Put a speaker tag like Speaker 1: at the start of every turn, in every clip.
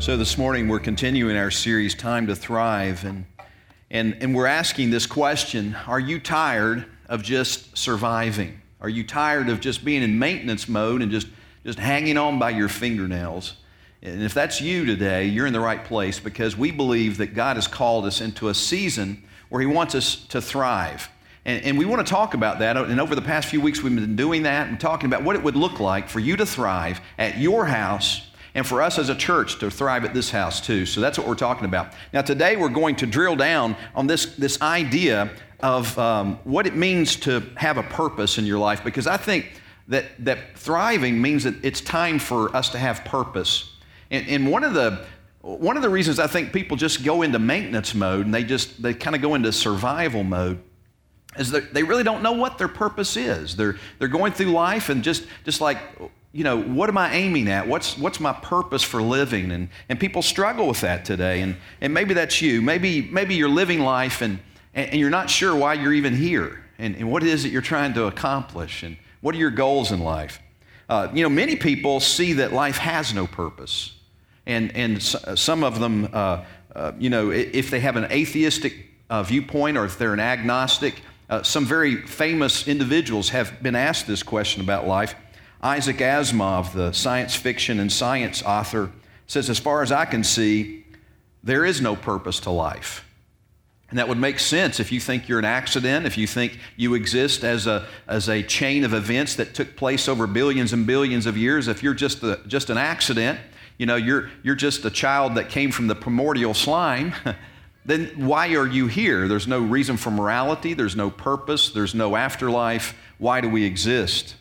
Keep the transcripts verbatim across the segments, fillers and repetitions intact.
Speaker 1: So this morning we're continuing our series, Time to Thrive, and, and, and we're asking this question: are you tired of just surviving? Are you tired of just being in maintenance mode and just, just hanging on by your fingernails? And if that's you today, you're in the right place, because we believe that God has called us into a season where He wants us to thrive. And, and we want to talk about that. And over the past few weeks, we've been doing that and talking about what it would look like for you to thrive at your house, and for us as a church to thrive at this house too. So that's what we're talking about. Now today we're going to drill down on this, this idea of um, what it means to have a purpose in your life, because I think that, that thriving means that it's time for us to have purpose. And, and one of the one of the reasons I think people just go into maintenance mode and they just they kind of go into survival mode is that they really don't know what their purpose is. They're they're going through life and just just like, you know, what am I aiming at? What's what's my purpose for living? And and people struggle with that today. And and maybe that's you. Maybe maybe you're living life and and you're not sure why you're even here, and, and what it is that you're trying to accomplish, and what are your goals in life. Uh, you know, many people see that life has no purpose. And and some of them, uh, uh, you know, if they have an atheistic uh, viewpoint, or if they're an agnostic, uh, some very famous individuals have been asked this question about life. Isaac Asimov, the science fiction and science author, says, as far as I can see, there is no purpose to life. And that would make sense if you think you're an accident, if you think you exist as a as a chain of events that took place over billions and billions of years. If you're just a, just an accident, you know, you're you're just a child that came from the primordial slime, then why are you here? There's no reason for morality, there's no purpose, there's no afterlife. Why do we exist?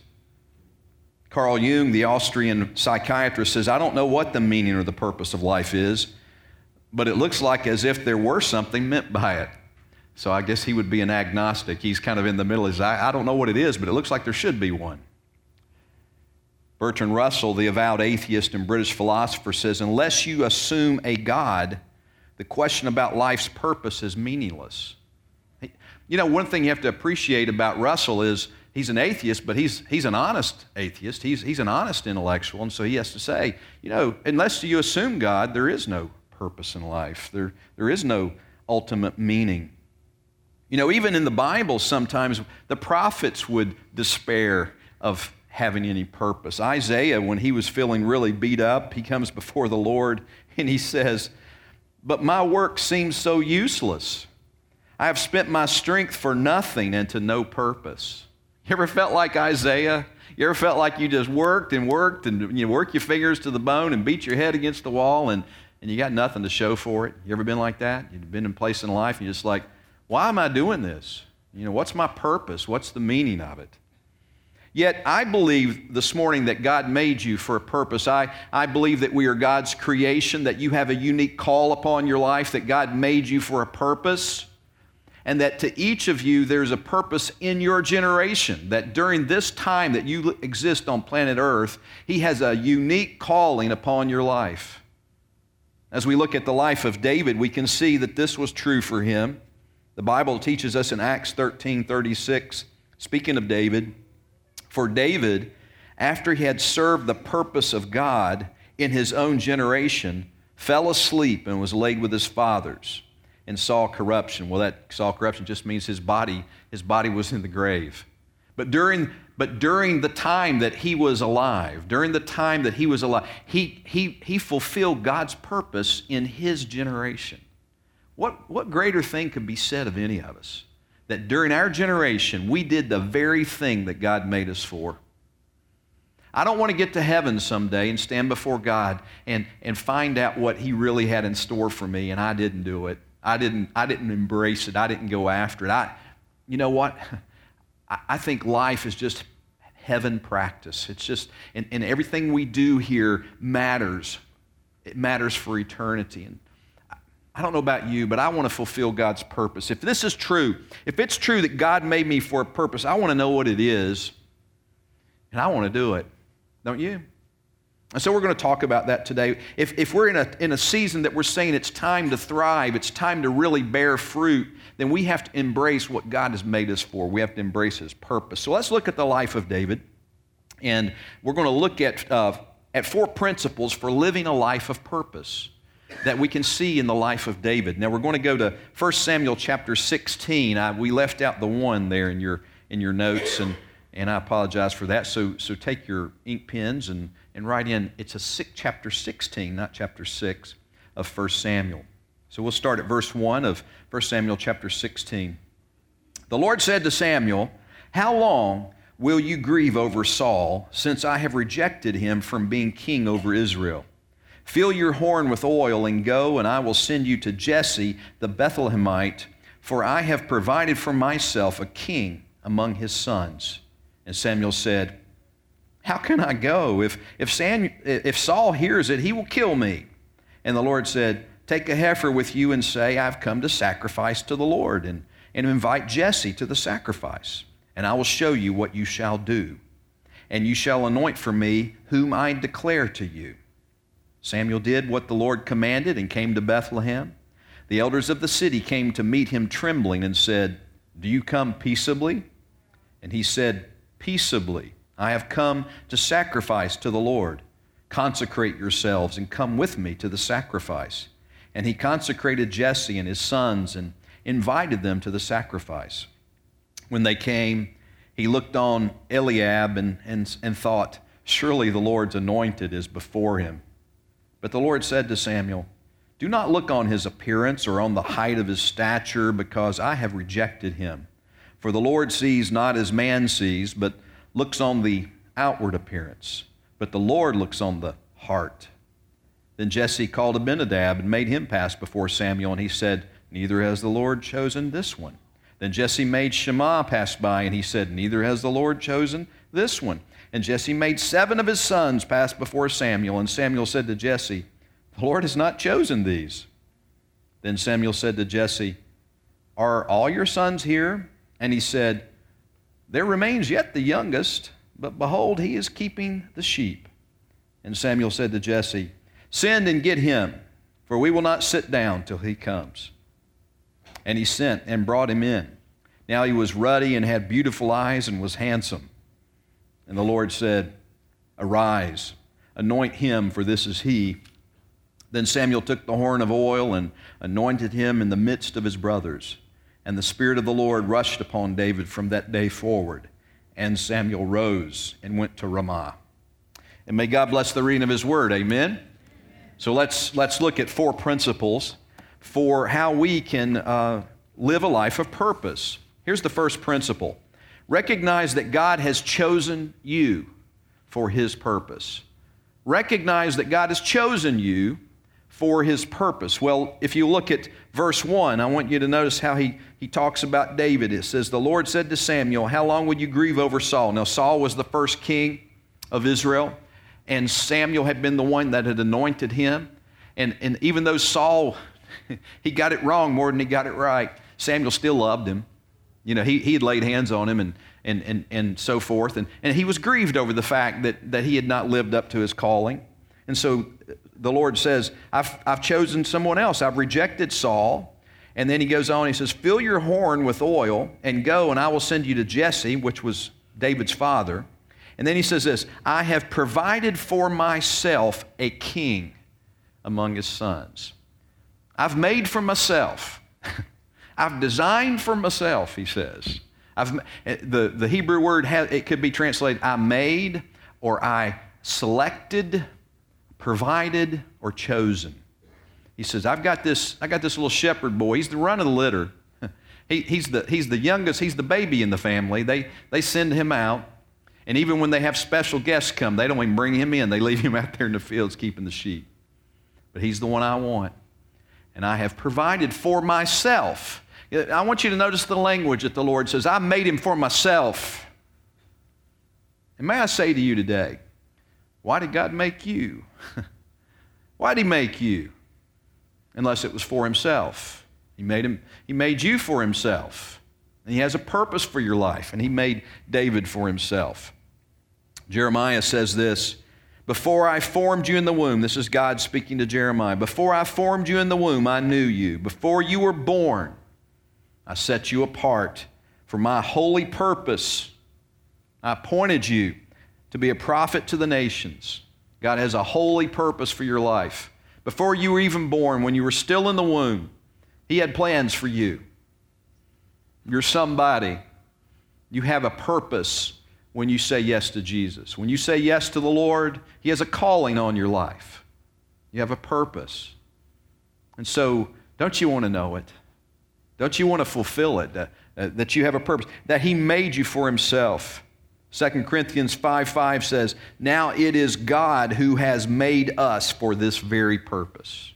Speaker 1: Carl Jung, the Austrian psychiatrist, says, I don't know what the meaning or the purpose of life is, but it looks like as if there were something meant by it. So I guess he would be an agnostic. He's kind of in the middle. He's, I, I don't know what it is, but it looks like there should be one. Bertrand Russell, the avowed atheist and British philosopher, says, unless you assume a God, the question about life's purpose is meaningless. You know, one thing you have to appreciate about Russell is he's an atheist, but he's he's an honest atheist. He's he's an honest intellectual, and so he has to say, you know, unless you assume God, there is no purpose in life. There there is no ultimate meaning. You know, even in the Bible, sometimes the prophets would despair of having any purpose. Isaiah, when he was feeling really beat up, he comes before the Lord and he says, but my work seems so useless. I have spent my strength for nothing and to no purpose. You ever felt like Isaiah? You ever felt like you just worked and worked and you work your fingers to the bone and beat your head against the wall and, and you got nothing to show for it? You ever been like that? You've been in a place in life and you're just like, why am I doing this? You know, what's my purpose? What's the meaning of it? Yet I believe this morning that God made you for a purpose. I, I believe that we are God's creation, that you have a unique call upon your life, that God made you for a purpose, and that to each of you there's a purpose in your generation, that during this time that you exist on planet Earth, He has a unique calling upon your life. As we look at the life of David, we can see that this was true for him. The Bible teaches us in Acts thirteen thirty-six, speaking of David, for David, after he had served the purpose of God in his own generation, fell asleep and was laid with his fathers and saw corruption. Well, that saw corruption just means his body, his body was in the grave. But during, but during the time that he was alive, during the time that he was alive, he, he, he fulfilled God's purpose in his generation. What, what greater thing could be said of any of us? That during our generation, we did the very thing that God made us for. I don't want to get to heaven someday and stand before God and, and find out what He really had in store for me, and I didn't do it. I didn't, I didn't embrace it. I didn't go after it. I, you know what? I, I think life is just heaven practice. It's just, and, and everything we do here matters. It matters for eternity. And I don't know about you, but I want to fulfill God's purpose. If this is true, if it's true that God made me for a purpose, I want to know what it is, and I want to do it. Don't you? And so we're going to talk about that today. If, if we're in a, in a season that we're saying it's time to thrive, it's time to really bear fruit, then we have to embrace what God has made us for. We have to embrace His purpose. So let's look at the life of David, and we're going to look at, uh, at four principles for living a life of purpose. that we can see in the life of David. Now we're going to go to First Samuel chapter sixteen. I, we left out the one there in your in your notes, and, and I apologize for that. So so take your ink pens and, and write in, it's a six, chapter sixteen, not chapter six of First Samuel. So we'll start at verse one of First Samuel chapter sixteen. The Lord said to Samuel, "How long will you grieve over Saul, since I have rejected him from being king over Israel? Fill your horn with oil and go, and I will send you to Jesse the Bethlehemite, for I have provided for myself a king among his sons." And Samuel said, "How can I go? If, if, Samuel, if Saul hears it, he will kill me." And the Lord said, "Take a heifer with you and say, I've come to sacrifice to the Lord, and, and invite Jesse to the sacrifice. And I will show you what you shall do. And you shall anoint for me whom I declare to you." Samuel did what the Lord commanded and came to Bethlehem. The elders of the city came to meet him trembling and said, "Do you come peaceably?" And he said, "Peaceably. I have come to sacrifice to the Lord. Consecrate yourselves and come with me to the sacrifice." And he consecrated Jesse and his sons and invited them to the sacrifice. When they came, he looked on Eliab and, and, and thought, "Surely the Lord's anointed is before him." But the Lord said to Samuel, "Do not look on his appearance or on the height of his stature, because I have rejected him. For the Lord sees not as man sees, but looks on the outward appearance. But the Lord looks on the heart." Then Jesse called Abinadab and made him pass before Samuel, and he said, "Neither has the Lord chosen this one." Then Jesse made Shammah pass by, and he said, "Neither has the Lord chosen this one." And Jesse made seven of his sons pass before Samuel, and Samuel said to Jesse, "The Lord has not chosen these." Then Samuel said to Jesse, "Are all your sons here?" And he said, "There remains yet the youngest, but behold, he is keeping the sheep." And Samuel said to Jesse, "Send and get him, for we will not sit down till he comes." And he sent and brought him in. Now he was ruddy and had beautiful eyes and was handsome. And the Lord said, "Arise, anoint him, for this is he." Then Samuel took the horn of oil and anointed him in the midst of his brothers. And the Spirit of the Lord rushed upon David from that day forward. And Samuel rose and went to Ramah. And may God bless the reading of his word. Amen? Amen. So let's, let's look at four principles for how we can uh, live a life of purpose. Here's the first principle. Recognize that God has chosen you for his purpose. Recognize that God has chosen you for his purpose. Well, if you look at verse one, I want you to notice how he, he talks about David. It says, "The Lord said to Samuel, how long would you grieve over Saul?" Now, Saul was the first king of Israel, and Samuel had been the one that had anointed him. And, and even though Saul, he got it wrong more than he got it right, Samuel still loved him. You know, he, he had laid hands on him and, and, and, and so forth. And, and he was grieved over the fact that, that he had not lived up to his calling. And so the Lord says, I've, I've chosen someone else. I've rejected Saul. And then he goes on, he says, "Fill your horn with oil and go, and I will send you to Jesse," which was David's father. And then he says this, "I have provided for myself a king among his sons." I've made for myself. I've designed for myself, he says. I've, the, the Hebrew word, has, it could be translated, I made, or I selected, provided, or chosen. He says, I've got this, I got this little shepherd boy. He's the run of the litter. he, he's, the, he's the youngest. He's the baby in the family. They, they send him out. And even when they have special guests come, they don't even bring him in. They leave him out there in the fields keeping the sheep. But he's the one I want. And I have provided for myself. I want you to notice the language that the Lord says, I made him for myself. And may I say to you today, why did God make you? Why did he make you? Unless it was for himself. He made him, he made you for himself. And he has a purpose for your life. And he made David for himself. Jeremiah says this, "Before I formed you in the womb," this is God speaking to Jeremiah, "before I formed you in the womb, I knew you. Before you were born, I set you apart for my holy purpose. I appointed you to be a prophet to the nations." God has a holy purpose for your life. Before you were even born, when you were still in the womb, He had plans for you. You're somebody. You have a purpose when you say yes to Jesus. When you say yes to the Lord, He has a calling on your life. You have a purpose. And so, don't you want to know it? Don't you want to fulfill it? That, uh, that you have a purpose, that He made you for Himself. Second Corinthians five five says, now it is God who has made us for this very purpose.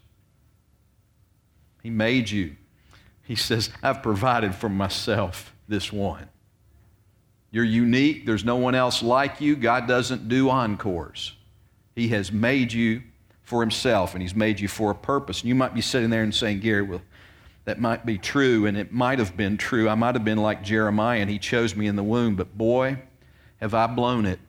Speaker 1: He made you. He says, I've provided for myself this one. You're unique. There's no one else like you. God doesn't do encores. He has made you for Himself, and He's made you for a purpose. And you might be sitting there and saying, Gary, well, that might be true, and it might have been true. I might have been like Jeremiah, and He chose me in the womb, but boy, have I blown it.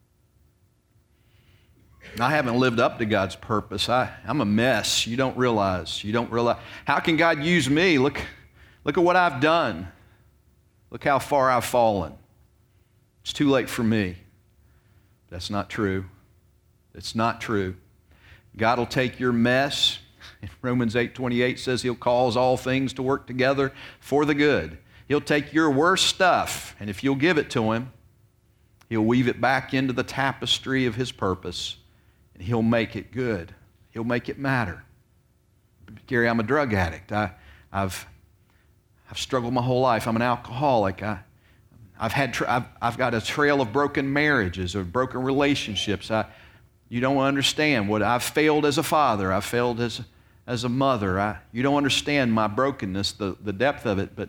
Speaker 1: I haven't lived up to God's purpose. I, I'm a mess. You don't realize. You don't realize. How can God use me? Look, look at what I've done. Look how far I've fallen. It's too late for me. That's not true. It's not true. God will take your mess. Romans eight twenty-eight says He'll cause all things to work together for the good. He'll take your worst stuff, and if you'll give it to Him, He'll weave it back into the tapestry of His purpose, and He'll make it good. He'll make it matter. Gary, I'm a drug addict. I, I've, I've struggled my whole life. I'm an alcoholic. I, I've, had tra- I've, I've got a trail of broken marriages or broken relationships. I, you don't understand what I've failed as a father. I've failed as, as a mother. I, you don't understand my brokenness, the, the depth of it, but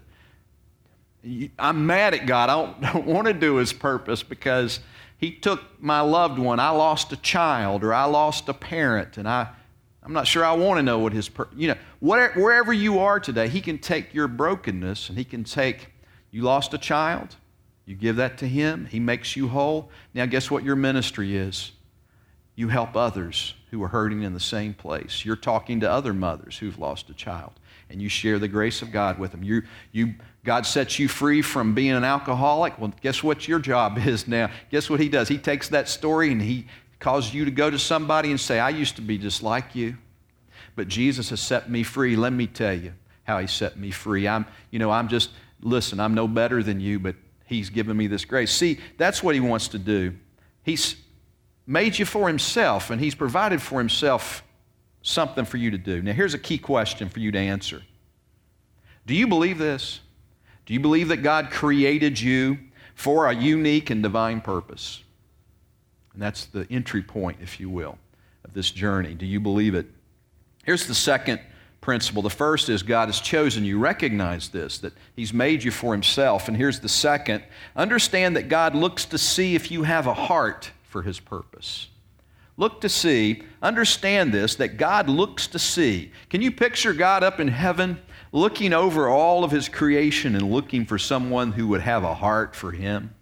Speaker 1: I'm mad at God. I don't, don't want to do His purpose because He took my loved one. I lost a child or I lost a parent, and I, I'm not sure I want to know what His, pur- you know, whatever, wherever you are today, He can take your brokenness and He can take, you lost a child, you give that to Him, He makes you whole. Now guess what your ministry is? You help others who are hurting in the same place. You're talking to other mothers who've lost a child, and you share the grace of God with them. You, you, God sets you free from being an alcoholic. Well, guess what your job is now? Guess what He does? He takes that story and He causes you to go to somebody and say, I used to be just like you, but Jesus has set me free. Let me tell you how He set me free. I'm, you know, I'm just, listen, I'm no better than you, but He's given me this grace. See, that's what He wants to do. He's made you for Himself, and He's provided for Himself something for you to do. Now, here's a key question for you to answer. Do you believe this? Do you believe that God created you for a unique and divine purpose? And that's the entry point, if you will, of this journey. Do you believe it? Here's the second principle. The first is God has chosen you. Recognize this, that He's made you for Himself. And here's the second. Understand that God looks to see if you have a heart for His purpose. Look to see, understand this, that God looks to see. Can you picture God up in heaven looking over all of His creation and looking for someone who would have a heart for Him?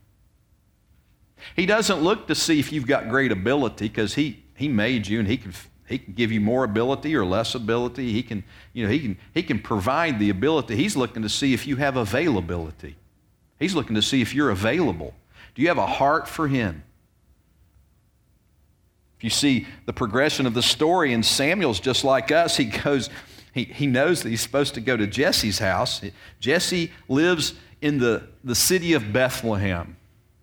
Speaker 1: He doesn't look to see if you've got great ability, because he, he made you, and he can, he can give you more ability or less ability. He can, you know, he can, he can provide the ability. He's looking to see if you have availability. He's looking to see if you're available. Do you have a heart for Him? If you see the progression of the story, and Samuel's just like us, he goes, he, he knows that he's supposed to go to Jesse's house. Jesse lives in the, the city of Bethlehem.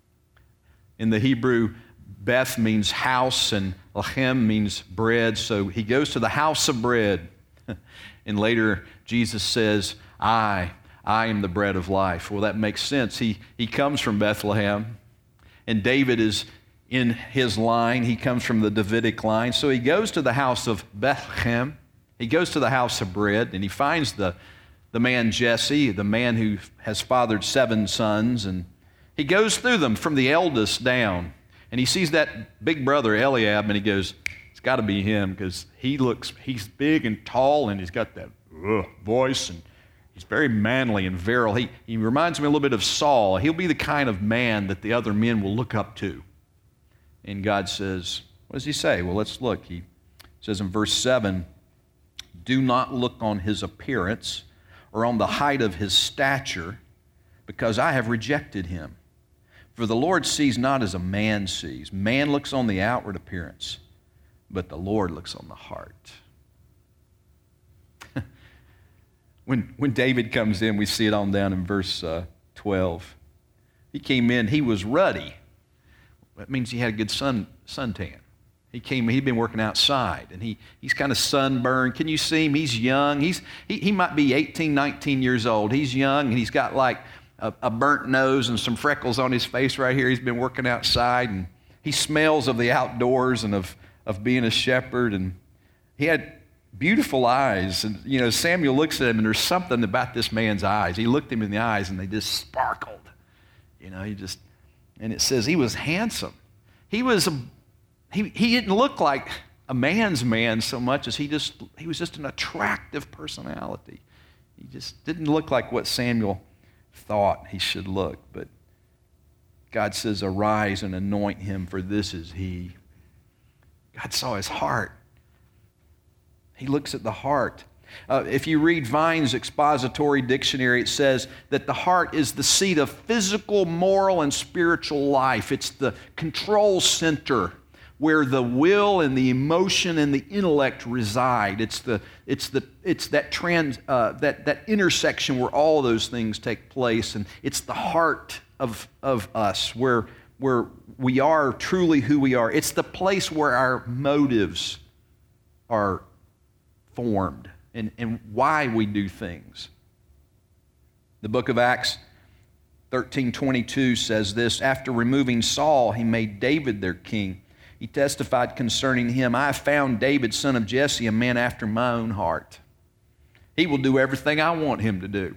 Speaker 1: In the Hebrew, Beth means house, and Lechem means bread. So he goes to the house of bread. And later, Jesus says, I, I am the bread of life. Well, that makes sense. He, he comes from Bethlehem, and David is in his line. He comes from the Davidic line. So he goes to the house of Bethlehem. He goes to the house of bread, and he finds the, the man Jesse, the man who has fathered seven sons, and he goes through them from the eldest down, and he sees that big brother Eliab, and he goes, it's got to be him, because he looks, he's big and tall, and he's got that uh, voice, and he's very manly and virile. He, he reminds me a little bit of Saul. He'll be the kind of man that the other men will look up to. And God says, what does He say? Well, let's look. He says in verse seven, do not look on his appearance or on the height of his stature, because I have rejected him. For the Lord sees not as a man sees. Man looks on the outward appearance, but the Lord looks on the heart. when, when David comes in, we see it on down in verse uh, twelve. He came in, he was ruddy. That means he had a good sun suntan. He came, he'd been working outside, and he, he's kind of sunburned. Can you see him? He's young. He's, he, he might be eighteen, nineteen years old. He's young, and he's got like a, a burnt nose and some freckles on his face right here. He's been working outside, and he smells of the outdoors and of, of being a shepherd. And he had beautiful eyes. And, you know, Samuel looks at him, and there's something about this man's eyes. He looked him in the eyes, and they just sparkled. You know, he just, and it says he was handsome. He was a He, he didn't look like a man's man so much as he just, he was just an attractive personality. He just didn't look like what Samuel thought he should look. But God says, arise and anoint him, for this is he. God saw his heart. He looks at the heart. Uh, if you read Vine's expository dictionary, it says that the heart is the seat of physical, moral, and spiritual life. It's the control center where the will and the emotion and the intellect reside. It's the it's the it's that trans uh, that that intersection where all those things take place, and it's the heart of of us where where we are truly who we are. It's the place where our motives are formed and, and why we do things. The book of Acts thirteen twenty-two says this: after removing Saul, he made David their king. He testified concerning him, I have found David, son of Jesse, a man after my own heart. He will do everything I want him to do.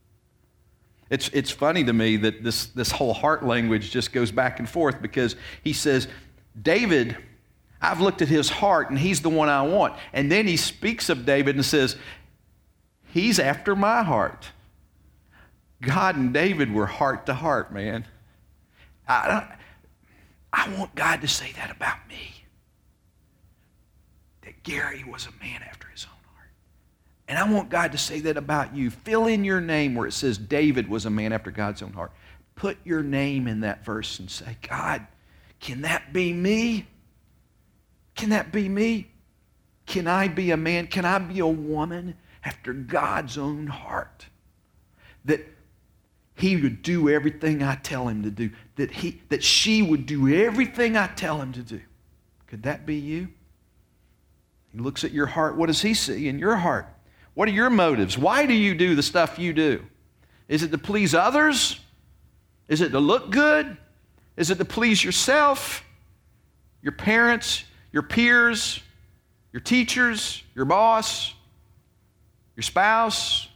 Speaker 1: It's, it's funny to me that this, this whole heart language just goes back and forth, because he says, David, I've looked at his heart and he's the one I want. And then he speaks of David and says, he's after my heart. God and David were heart to heart, man. I don't, I want God to say that about me. That Gary was a man after his own heart. And I want God to say that about you. Fill in your name where it says David was a man after God's own heart. Put your name in that verse and say, God, can that be me? Can that be me? Can I be a man? Can I be a woman after God's own heart? That he would do everything I tell him to do. That he, that she would do everything I tell him to do. Could that be you? He looks at your heart. What does he see in your heart? What are your motives? Why do you do the stuff you do? Is it to please others? Is it to look good? Is it to please yourself, your parents, your peers, your teachers, your boss, your spouse?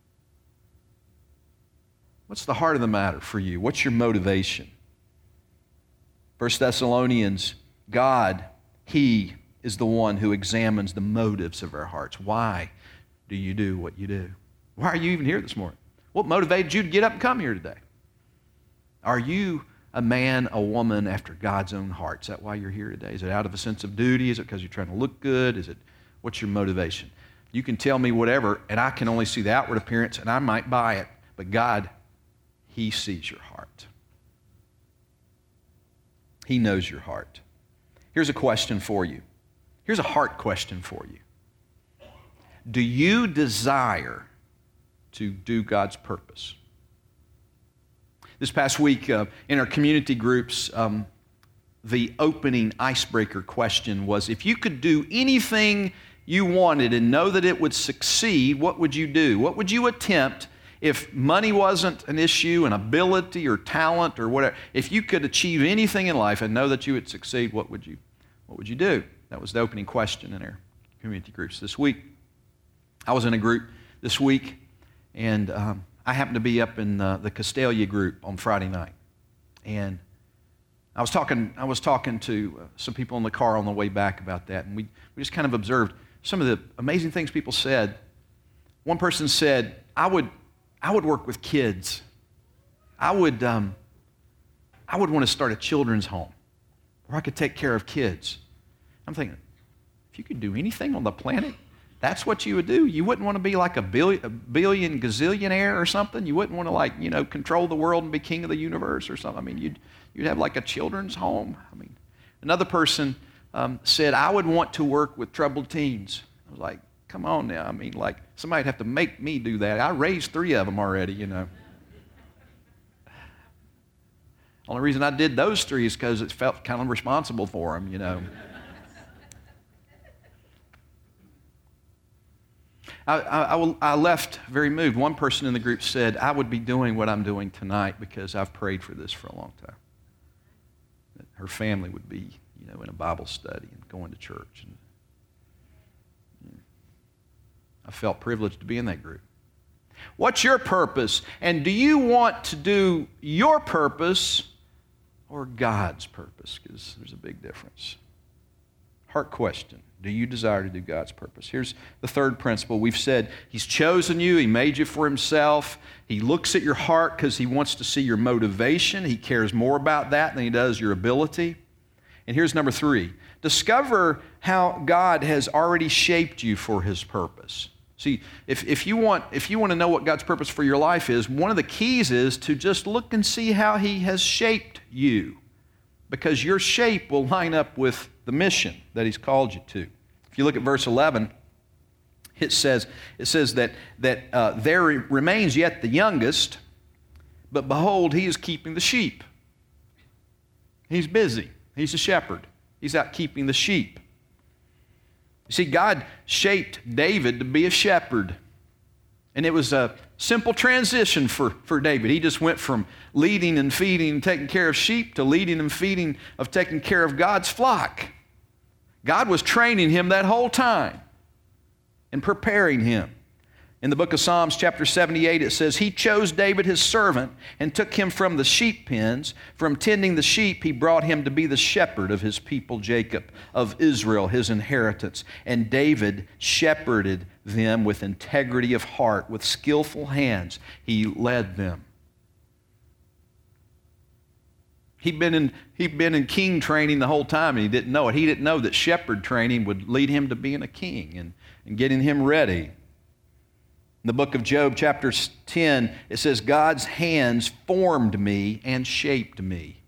Speaker 1: What's the heart of the matter for you? What's your motivation? First Thessalonians, God, He is the one who examines the motives of our hearts. Why do you do what you do? Why are you even here this morning? What motivated you to get up and come here today? Are you a man, a woman after God's own heart? Is that why you're here today? Is it out of a sense of duty? Is it because you're trying to look good? Is it, what's your motivation? You can tell me whatever, and I can only see the outward appearance, and I might buy it. But God, He sees your heart. He knows your heart. Here's a question for you. Here's a heart question for you. Do you desire to do God's purpose? This past week uh, in our community groups, um, the opening icebreaker question was, if you could do anything you wanted and know that it would succeed, what would you do? What would you attempt if money wasn't an issue, an ability or talent or whatever? If you could achieve anything in life and know that you would succeed, what would you, what would you do? That was the opening question in our community groups this week. I was in a group this week, and um, I happened to be up in uh, the Castalia group on Friday night. And I was talking I was talking to uh, some people in the car on the way back about that, and we, we just kind of observed some of the amazing things people said. One person said, I would I would work with kids. I would um, I would want to start a children's home where I could take care of kids. I'm thinking, if you could do anything on the planet, that's what you would do. You wouldn't want to be like a billion, a billion gazillionaire or something. You wouldn't want to, like, you know, control the world and be king of the universe or something. I mean, you'd you'd have like a children's home. I mean, another person um, said, I would want to work with troubled teens. I was like, come on now. I mean, like Somebody'd have to make me do that. I raised three of them already, you know. Only reason I did those three is because it felt kind of responsible for them, you know. I, I, I left very moved. One person in the group said, I would be doing what I'm doing tonight because I've prayed for this for a long time. That her family would be, you know, in a Bible study and going to church. And, you know, I felt privileged to be in that group. What's your purpose? And do you want to do your purpose or God's purpose? Because there's a big difference. Heart question. Do you desire to do God's purpose? Here's the third principle. We've said He's chosen you. He made you for Himself. He looks at your heart because He wants to see your motivation. He cares more about that than He does your ability. And here's number three. Discover how God has already shaped you for His purpose. See, if, if you want, if you want to know what God's purpose for your life is, one of the keys is to just look and see how He has shaped you. Because your shape will line up with the mission that He's called you to. If you look at verse eleven, it says, it says that, that uh, there remains yet the youngest, but behold, he is keeping the sheep. He's busy. He's a shepherd. He's out keeping the sheep. You see, God shaped David to be a shepherd. And it was a simple transition for, for David. He just went from leading and feeding and taking care of sheep to leading and feeding of taking care of God's flock. God was training him that whole time and preparing him. In the book of Psalms chapter seventy-eight, it says, He chose David his servant and took him from the sheep pens. From tending the sheep, He brought him to be the shepherd of His people Jacob, of Israel, His inheritance. And David shepherded them with integrity of heart, with skillful hands. He led them. He'd been in, he'd been in king training the whole time, and he didn't know it. He didn't know that shepherd training would lead him to being a king and, and getting him ready. In the book of Job, chapter ten, it says, God's hands formed me and shaped me.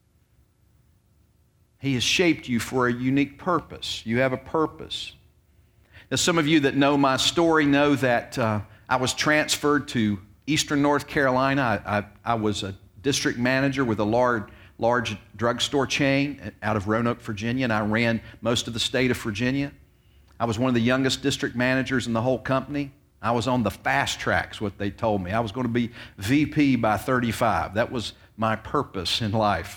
Speaker 1: He has shaped you for a unique purpose. You have a purpose. Now, some of you that know my story know that uh, I was transferred to Eastern North Carolina. I, I, I was a district manager with a large, large drugstore chain out of Roanoke, Virginia, and I ran most of the state of Virginia. I was one of the youngest district managers in the whole company. I was on the fast tracks, what they told me. I was going to be V P by thirty-five. That was my purpose in life.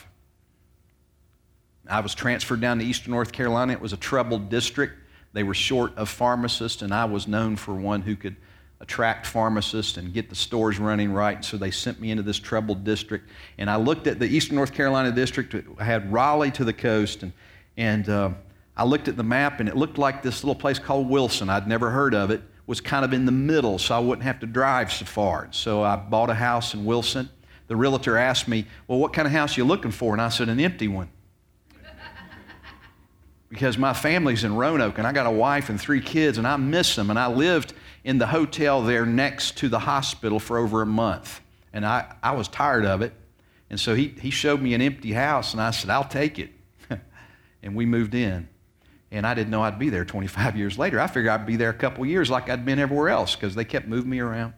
Speaker 1: I was transferred down to Eastern North Carolina. It was a troubled district. They were short of pharmacists, and I was known for one who could attract pharmacists and get the stores running right. So they sent me into this troubled district. And I looked at the Eastern North Carolina district. I had Raleigh to the coast, and, and uh, I looked at the map, and it looked like this little place called Wilson. I'd never heard of it. Was kind of in the middle, so I wouldn't have to drive so far. So I bought a house in Wilson. The realtor asked me, well, what kind of house are you looking for? And I said, an empty one. Because my family's in Roanoke, and I got a wife and three kids, and I miss them. And I lived in the hotel there next to the hospital for over a month. And I, I was tired of it. And so he, he showed me an empty house, and I said, I'll take it. And we moved in. And I didn't know I'd be there twenty-five years later. I figured I'd be there a couple years like I'd been everywhere else because they kept moving me around.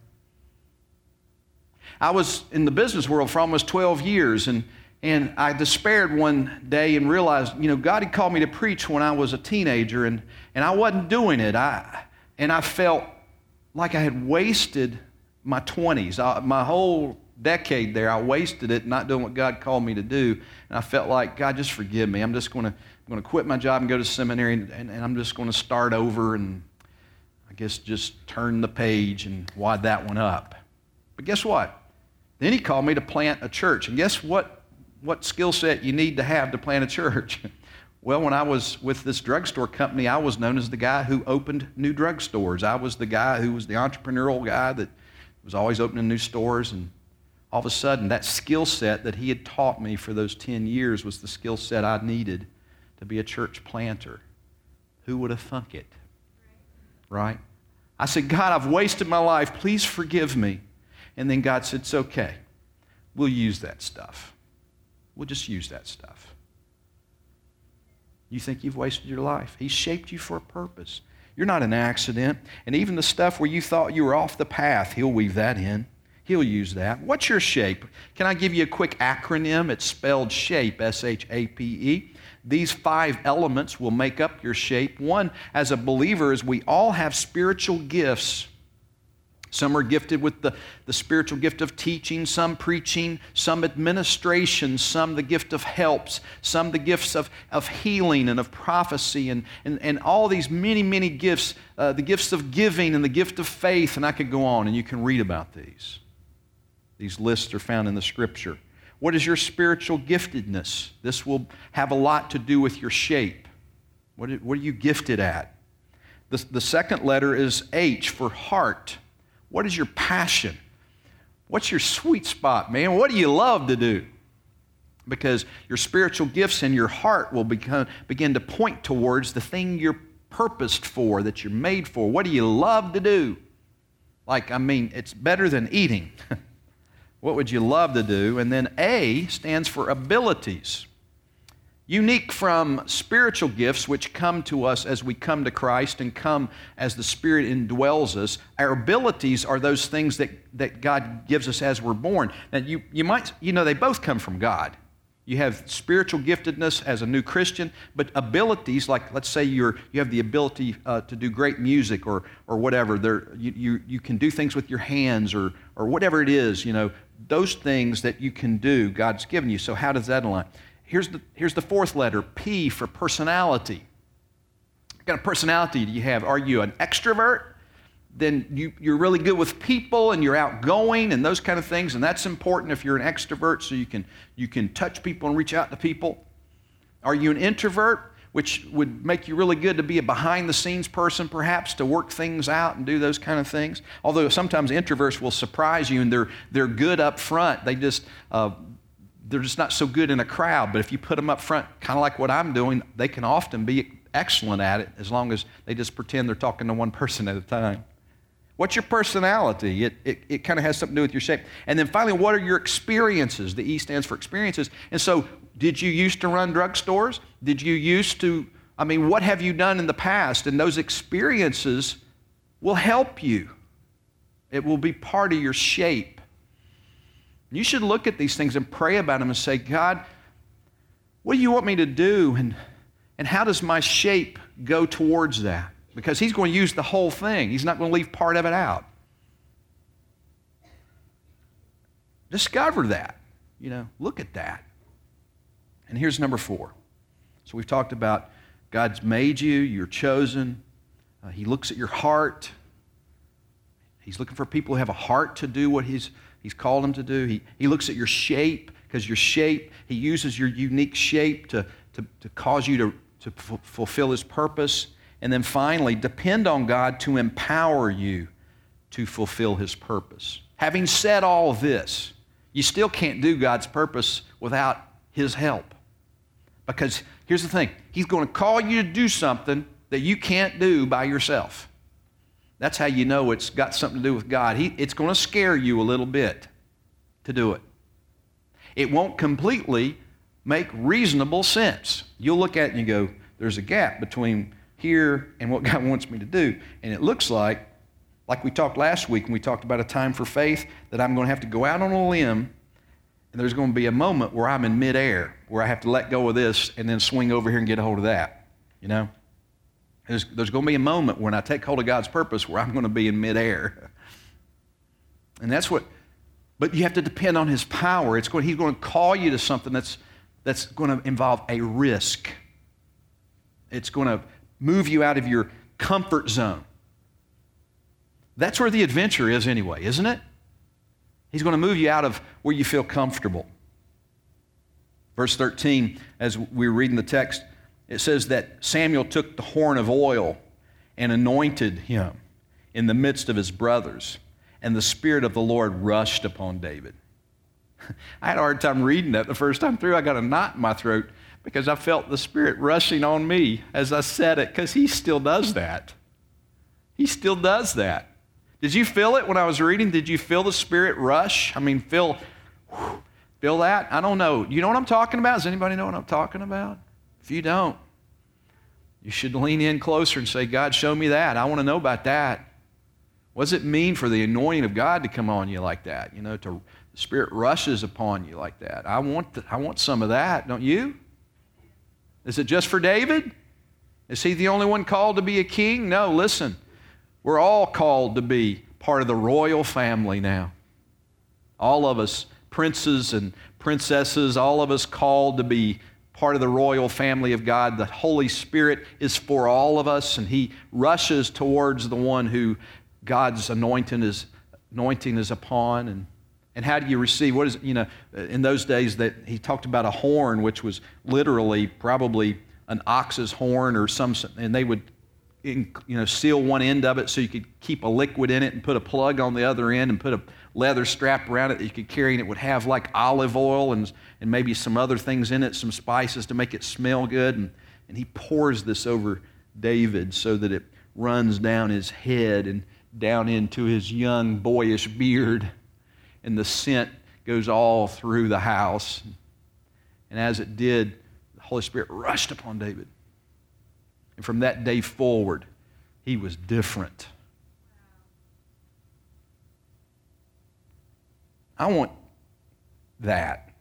Speaker 1: I was in the business world for almost twelve years, and, and I despaired one day and realized, you know, God had called me to preach when I was a teenager, and, and I wasn't doing it. I, and I felt like I had wasted my twenties. I, my whole decade there, I wasted it not doing what God called me to do. And I felt like, God, just forgive me. I'm just going to I'm going to quit my job and go to seminary, and, and, and I'm just going to start over and I guess just turn the page and wad that one up. But guess what? Then He called me to plant a church. And guess what, what skill set you need to have to plant a church? Well, when I was with this drugstore company, I was known as the guy who opened new drugstores. I was the guy who was the entrepreneurial guy that was always opening new stores. And all of a sudden, that skill set that He had taught me for those ten years was the skill set I needed to be a church planter. Who would have thunk it? Right? I said, God, I've wasted my life. Please forgive me. And then God said, it's okay. We'll use that stuff. We'll just use that stuff. You think you've wasted your life. He shaped you for a purpose. You're not an accident. And even the stuff where you thought you were off the path, He'll weave that in. He'll use that. What's your shape? Can I give you a quick acronym? It's spelled SHAPE, S H A P E. These five elements will make up your shape. One, as a believer, is we all have spiritual gifts. Some are gifted with the, the spiritual gift of teaching, some preaching, some administration, some the gift of helps, some the gifts of, of healing and of prophecy, and, and, and all these many, many gifts, uh, the gifts of giving and the gift of faith, and I could go on, and you can read about these. These lists are found in the Scripture. What is your spiritual giftedness? This will have a lot to do with your shape. What are, what are you gifted at? The, the second letter is H for heart. What is your passion? What's your sweet spot, man? What do you love to do? Because your spiritual gifts and your heart will become, begin to point towards the thing you're purposed for, that you're made for. What do you love to do? Like, I mean, it's better than eating. What would you love to do? And then A stands for abilities. Unique from spiritual gifts, which come to us as we come to Christ and come as the Spirit indwells us, our abilities are those things that, that God gives us as we're born. Now, you, you might, you know, they both come from God. You have spiritual giftedness as a new Christian, but abilities, like let's say you're, you have the ability uh, to do great music or, or whatever. There, you, you, you can do things with your hands or, or whatever it is, you know, those things that you can do, God's given you. So how does that align? Here's the, here's the fourth letter, P for personality. What kind of personality do you have? Are you an extrovert? Then you, you're really good with people and you're outgoing and those kind of things, and that's important if you're an extrovert so you can, you can touch people and reach out to people. Are you an introvert, which would make you really good to be a behind-the-scenes person perhaps, to work things out and do those kind of things? Although sometimes introverts will surprise you and they're, they're good up front. They just... Uh, They're just not so good in a crowd, but if you put them up front, kind of like what I'm doing, they can often be excellent at it as long as they just pretend they're talking to one person at a time. What's your personality? It, it, it kind of has something to do with your shape. And then finally, what are your experiences? The E stands for experiences. And so, did you used to run drugstores? Did you used to, I mean, what have you done in the past? And those experiences will help you. It will be part of your shape. You should look at these things and pray about them and say, God, what do you want me to do? And, and how does my shape go towards that? Because He's going to use the whole thing. He's not going to leave part of it out. Discover that. You know, look at that. And here's number four. So we've talked about God's made you, you're chosen. Uh, he looks at your heart. He's looking for people who have a heart to do what He's He's called them to do. He, he looks at your shape, because your shape, He uses your unique shape to, to, to cause you to, to f- fulfill His purpose. And then finally, depend on God to empower you to fulfill His purpose. Having said all this, you still can't do God's purpose without His help. Because here's the thing, He's going to call you to do something that you can't do by yourself. That's how you know it's got something to do with God. He, it's going to scare you a little bit to do it. It won't completely make reasonable sense. You'll look at it and you go, there's a gap between here and what God wants me to do. And it looks like, like we talked last week when we talked about a time for faith, that I'm going to have to go out on a limb, and there's going to be a moment where I'm in midair, where I have to let go of this and then swing over here and get a hold of that, you know? There's, there's going to be a moment when I take hold of God's purpose where I'm going to be in midair. And that's what, but you have to depend on His power. It's going, He's going to call you to something that's, that's going to involve a risk. It's going to move you out of your comfort zone. That's where the adventure is anyway, isn't it? He's going to move you out of where you feel comfortable. Verse thirteen, as we were reading the text, it says that Samuel took the horn of oil and anointed him in the midst of his brothers, and the Spirit of the Lord rushed upon David. I had a hard time reading that the first time through. I got a knot in my throat because I felt the Spirit rushing on me as I said it, because He still does that. He still does that. Did you feel it when I was reading? Did you feel the Spirit rush? I mean, feel, feel that? I don't know. You know what I'm talking about? Does anybody know what I'm talking about? If you don't, You should lean in closer and say, God, show me that. I want to know about that. What does it mean for the anointing of God to come on you like that? You know, to, the Spirit rushes upon you like that. I want, the, I want some of that, don't you? Is it just for David? Is he the only one called to be a king? No, listen. We're all called to be part of the royal family now. All of us, princes and princesses, all of us called to be part of the royal family of God. The Holy Spirit is for all of us, and He rushes towards the one who God's anointing is, anointing is upon. And, and how do you receive? What is, you know, in those days that He talked about a horn, which was literally probably an ox's horn or some, and they would, you know, seal one end of it so you could keep a liquid in it and put a plug on the other end and put a leather strap around it that you could carry, and it would have like olive oil and, and maybe some other things in it, some spices to make it smell good. And, and he pours this over David so that it runs down his head and down into his young boyish beard, and the scent goes all through the house. And as it did, the Holy Spirit rushed upon David. And from that day forward, he was different. I want that.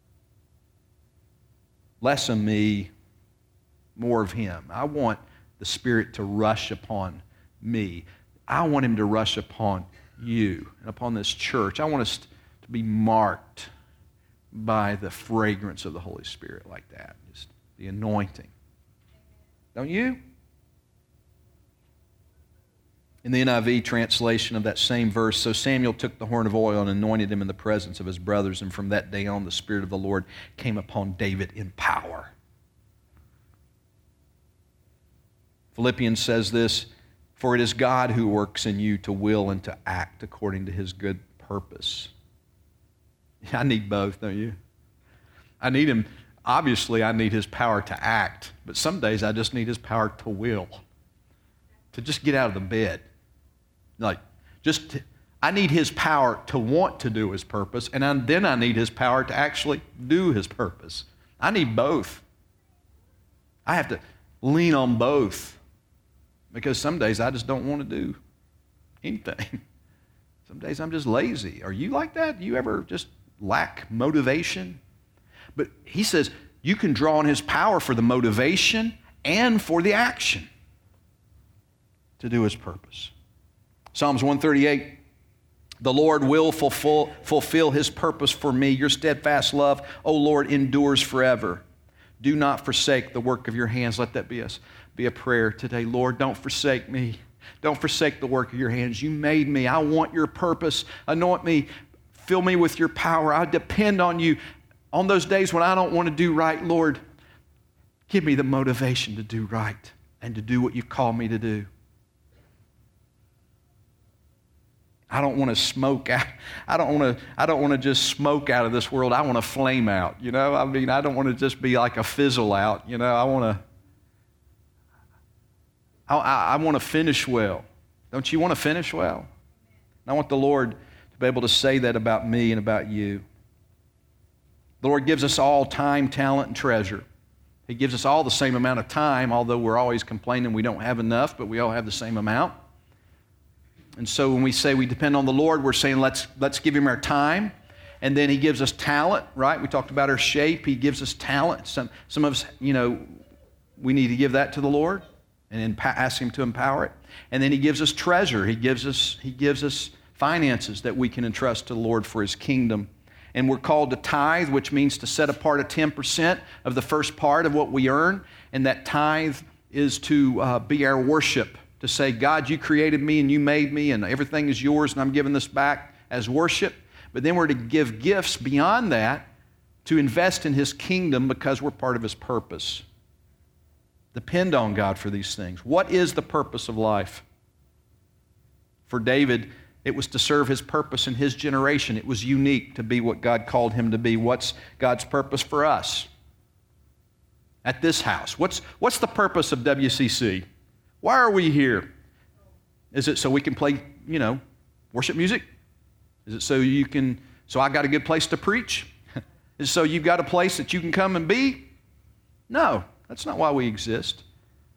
Speaker 1: Less of me, more of Him. I want the Spirit to rush upon me. I want Him to rush upon you and upon this church. I want us to be marked by the fragrance of the Holy Spirit like that, just the anointing. Don't you? In the N I V translation of that same verse, so Samuel took the horn of oil and anointed him in the presence of his brothers, and from that day on the Spirit of the Lord came upon David in power. Philippians says this, for it is God who works in you to will and to act according to His good purpose. I need both, don't you? I need Him. Obviously, I need His power to act, but some days I just need His power to will, to just get out of the bed. Like, just, to, I need His power to want to do His purpose, and I, then I need His power to actually do His purpose. I need both. I have to lean on both, because some days I just don't want to do anything. Some days I'm just lazy. Are you like that? Do you ever just lack motivation? But he says you can draw on His power for the motivation and for the action to do His purpose. Psalms one thirty-eight, the Lord will fulfill, fulfill His purpose for me. Your steadfast love, O Lord, endures forever. Do not forsake the work of your hands. Let that be a, be a prayer today. Lord, don't forsake me. Don't forsake the work of your hands. You made me. I want your purpose. Anoint me. Fill me with your power. I depend on you. On those days when I don't want to do right, Lord, give me the motivation to do right and to do what you call me to do. I don't want to smoke out. I don't want to, I don't want to just smoke out of this world. I want to flame out, you know? I mean, I don't want to just be like a fizzle out, you know? I want to, I, I, I want to finish well. Don't you want to finish well? And I want the Lord to be able to say that about me and about you. The Lord gives us all time, talent, and treasure. He gives us all the same amount of time, although we're always complaining we don't have enough, but we all have the same amount. And so when we say we depend on the Lord, we're saying let's, let's give Him our time. And then He gives us talent, right? We talked about our shape. He gives us talent. Some, some of us, you know, we need to give that to the Lord and emp- ask Him to empower it. And then He gives us treasure. He gives us, he gives us finances that we can entrust to the Lord for His kingdom. And we're called to tithe, which means to set apart a ten percent of the first part of what we earn. And that tithe is to uh, be our worship. To say, God, you created me and you made me and everything is yours and I'm giving this back as worship. But then we're to give gifts beyond that to invest in His kingdom because we're part of His purpose. Depend on God for these things. What is the purpose of life? For David, it was to serve his purpose in his generation. It was unique to be what God called him to be. What's God's purpose for us at this house? What's, what's the purpose of W C C? Why are we here? Is it so we can play, you know, worship music? Is it so you can, so I got a good place to preach? Is it so you've got a place that you can come and be? No, that's not why we exist.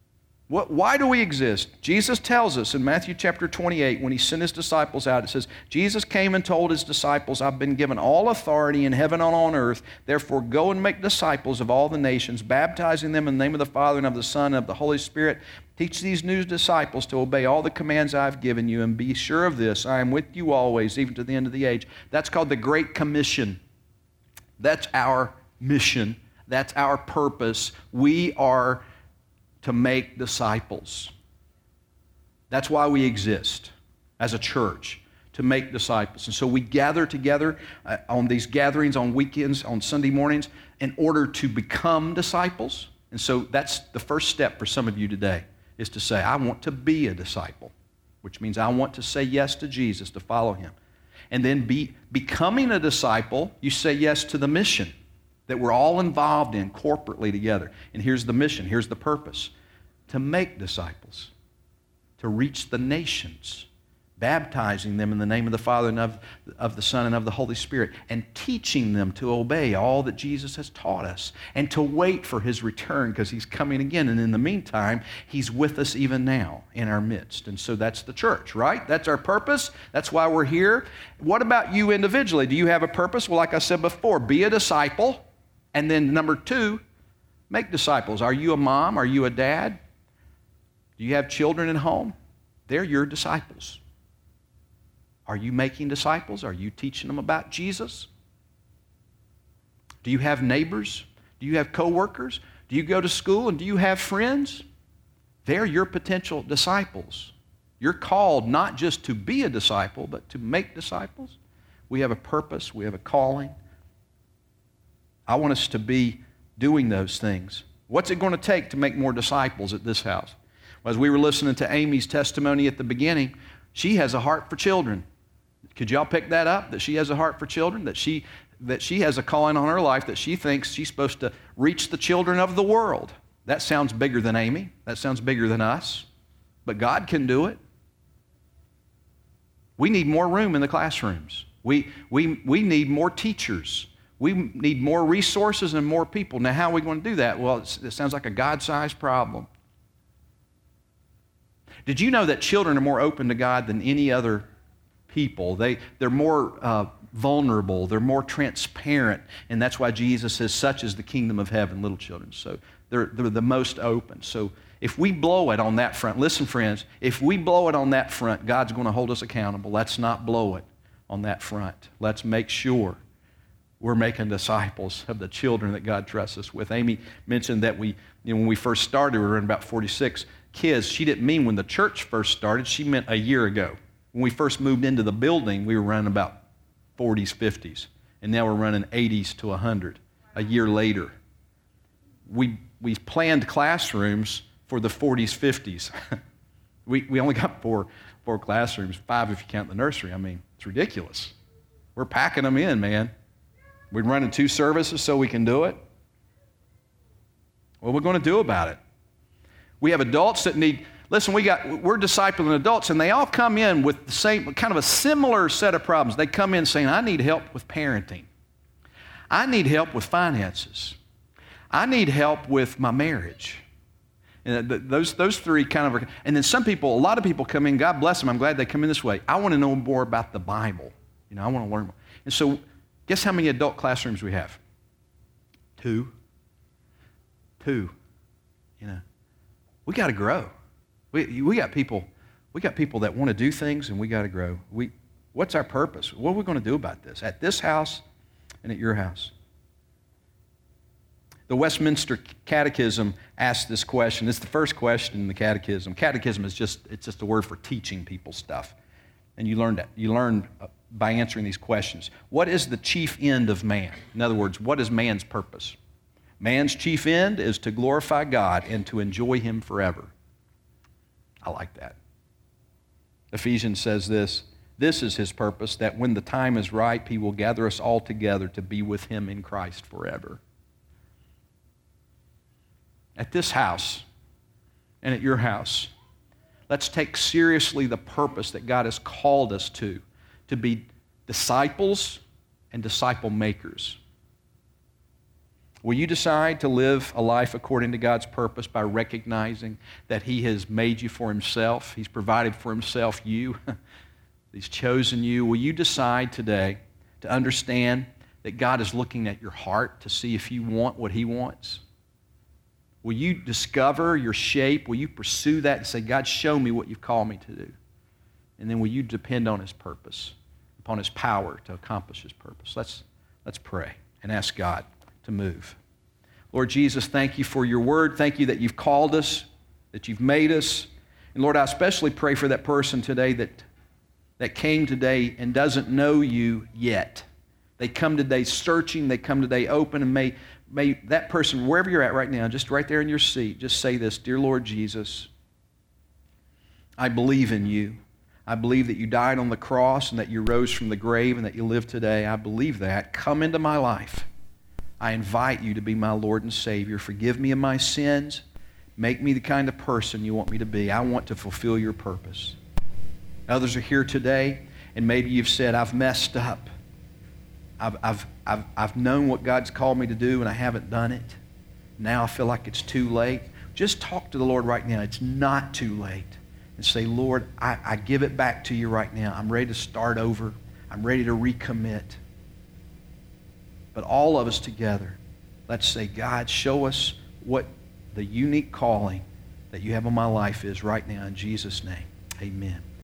Speaker 1: What, why do we exist? Jesus tells us in Matthew chapter twenty-eight, when he sent his disciples out, it says, Jesus came and told his disciples, I've been given all authority in heaven and on earth. Therefore, go and make disciples of all the nations, baptizing them in the name of the Father and of the Son and of the Holy Spirit. Teach these new disciples to obey all the commands I've given you, and be sure of this, I am with you always, even to the end of the age. That's called the Great Commission. That's our mission. That's our purpose. We are to make disciples. That's why we exist as a church, to make disciples. And so we gather together uh, on these gatherings on weekends, on Sunday mornings, in order to become disciples. And so that's the first step for some of you today, is to say, I want to be a disciple, which means I want to say yes to Jesus, to follow him. And then be, becoming a disciple, you say yes to the mission that we're all involved in corporately together. And here's the mission, here's the purpose: to make disciples, to reach the nations, baptizing them in the name of the Father and of, of the Son and of the Holy Spirit, and teaching them to obey all that Jesus has taught us, and to wait for his return, because he's coming again. And in the meantime, he's with us even now in our midst. And so that's the church, right? That's our purpose. That's why we're here. What about you individually? Do you have a purpose? Well, like I said before, be a disciple. And then number two, make disciples. Are you a mom? Are you a dad? Do you have children at home? They're your disciples. Are you making disciples? Are you teaching them about Jesus? Do you have neighbors? Do you have coworkers? Do you go to school and do you have friends? They're your potential disciples. You're called not just to be a disciple, but to make disciples. We have a purpose. We have a calling. I want us to be doing those things. What's it going to take to make more disciples at this house? Well, as we were listening to Amy's testimony at the beginning, she has a heart for children. Could y'all pick that up, that she has a heart for children, that she, that she has a calling on her life, that she thinks she's supposed to reach the children of the world? That sounds bigger than Amy. That sounds bigger than us. But God can do it. We need more room in the classrooms. We, we, we need more teachers. We need more resources and more people. Now, how are we going to do that? Well, it's, it sounds like a God-sized problem. Did you know that children are more open to God than any other people? They, they're more uh, vulnerable. They're more transparent. And that's why Jesus says, such is the kingdom of heaven, little children. So they're, they're the most open. So if we blow it on that front, listen, friends, if we blow it on that front, God's going to hold us accountable. Let's not blow it on that front. Let's make sure we're making disciples of the children that God trusts us with. Amy mentioned that we, you know, when we first started, we were in about forty-six kids. She didn't mean when the church first started. She meant a year ago. When we first moved into the building, we were running about forties, fifties. And now we're running eighties to one hundred a year later. We, we planned classrooms for the forties, fifties. we, we only got four, four classrooms, five if you count the nursery. I mean, it's ridiculous. We're packing them in, man. We're running two services so we can do it. What are we going to do about it? We have adults that need, listen, we got, we're discipling adults, and they all come in with the same, kind of a similar set of problems. They come in saying, I need help with parenting. I need help with finances. I need help with my marriage. And those, those three kind of are, and then some people, a lot of people come in, God bless them, I'm glad they come in this way. I want to know more about the Bible. You know, I want to learn more. And so, guess how many adult classrooms we have? Two. Two. You know, we got to grow. We we got people. We got people that want to do things, and we got to grow. We, what's our purpose? What are we going to do about this at this house and at your house? The Westminster Catechism asks this question. It's the first question in the Catechism. Catechism is just it's just a word for teaching people stuff, and you learn that you learn. by answering these questions. What is the chief end of man? In other words, what is man's purpose? Man's chief end is to glorify God and to enjoy him forever. I like that. Ephesians says this, this is his purpose, that when the time is ripe, he will gather us all together to be with him in Christ forever. At this house and at your house, let's take seriously the purpose that God has called us to, to be disciples and disciple makers. Will you decide to live a life according to God's purpose by recognizing that He has made you for Himself? He's provided for Himself you. He's chosen you. Will you decide today to understand that God is looking at your heart to see if you want what He wants? Will you discover your shape? Will you pursue that and say, God, show me what you've called me to do? And then will you depend on His purpose, upon His power to accomplish His purpose? Let's, let's pray and ask God to move. Lord Jesus, thank you for your word. Thank you that you've called us, that you've made us. And Lord, I especially pray for that person today that, that came today and doesn't know you yet. They come today searching, they come today open, and may, may that person, wherever you're at right now, just right there in your seat, just say this, Dear Lord Jesus, I believe in you. I believe that you died on the cross and that you rose from the grave and that you live today. I believe that. Come into my life. I invite you to be my Lord and Savior. Forgive me of my sins. Make me the kind of person you want me to be. I want to fulfill your purpose. Others are here today, and maybe you've said, I've messed up. I've, I've, I've, I've known what God's called me to do, and I haven't done it. Now I feel like it's too late. Just talk to the Lord right now. It's not too late. And say, Lord, I, I give it back to you right now. I'm ready to start over. I'm ready to recommit. But all of us together, let's say, God, show us what the unique calling that you have on my life is right now in Jesus' name. Amen.